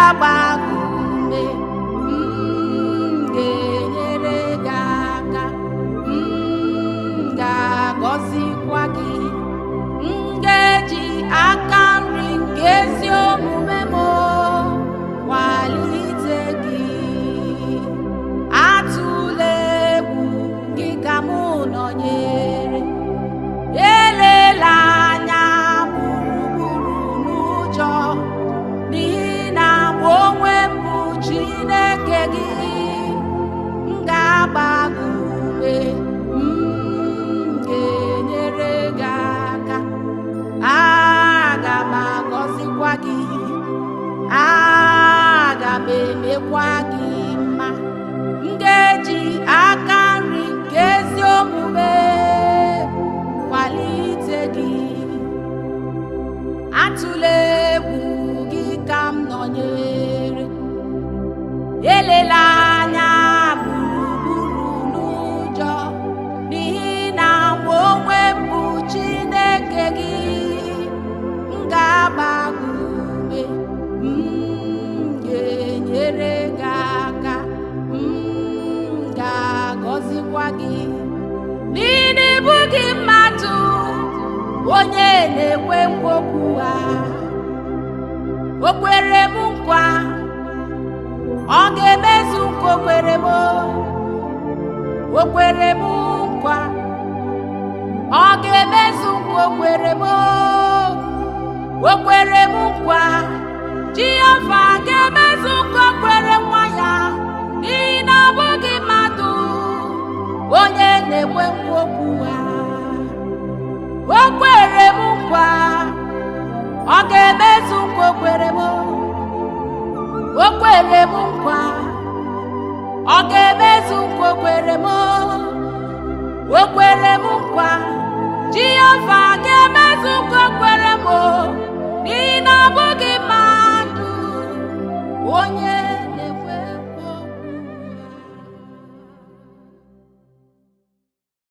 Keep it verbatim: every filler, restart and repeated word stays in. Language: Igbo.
ga-agba gị ume, m ga-enyere gị aka, m ga-agọzikwa gị, m ga-eji aka nri nke ezi omume m kwalite gị. Atụla egwu, gị ka m nọnyere, elela anya gburugburu n'ụjọ, n'ihi na mụ onwe m bụ Chineke gị. M ga-agba gị ume, m ga-enyere gị aka, aga m agọzikwa gị, aga m emekwa gị mma, m ga-eji aka nri nke ezi omume kwalite gị. Atụla egwu, gị ka m nọnyere, elela anya gburugburu n'ụjọ, n'ihi na mụ onwe m bụ Chineke gị. M ga-agba gị ume, m ga-enyere gị aka, m ga-agọzikwa gị, n'ihi na ị bụghị mmadụ onye na-ekwe nkwa okwu ha. O kwere m nkwa, ọ ga-emezu nkwa o kwere m. O kwere m nkwa, ọ ga-emezu nkwa o kwere m. O kwere m nkwa, Jehova ga-emezu nkwa o kwere nwa ya, n'ihi na ọ bụghị mmadụ onye na-ekwe nkwa okwu ha. O kwere m nkwa, ọ ga-emezu nkwa o kwere m. O kwere m nkwa, ọ ga-emezu nkwa o kwere m. O kwere m nkwa, Jehova ga-emezu nkwa o kwere m.